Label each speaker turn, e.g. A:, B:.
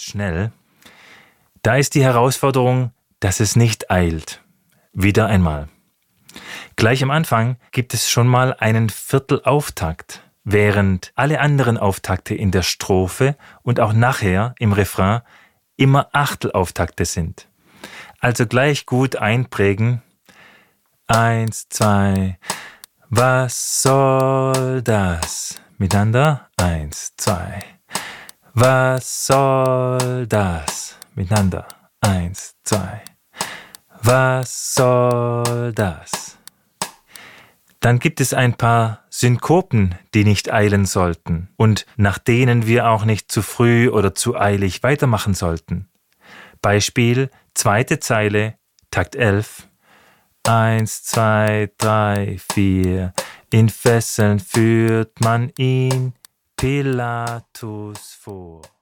A: schnell. Da ist die Herausforderung, dass es nicht eilt. Wieder einmal. Gleich am Anfang gibt es schon mal einen Viertelauftakt, während alle anderen Auftakte in der Strophe und auch nachher im Refrain immer Achtelauftakte sind. Also gleich gut einprägen. 1, 2, was soll das? Miteinander. 1, 2. Was soll das? Miteinander. 1, 2. Was soll das? Dann gibt es ein paar Synkopen, die nicht eilen sollten und nach denen wir auch nicht zu früh oder zu eilig weitermachen sollten. Beispiel, zweite Zeile, Takt 11. 1, 2, 3, 4. In Fesseln führt man ihn Pilatus vor.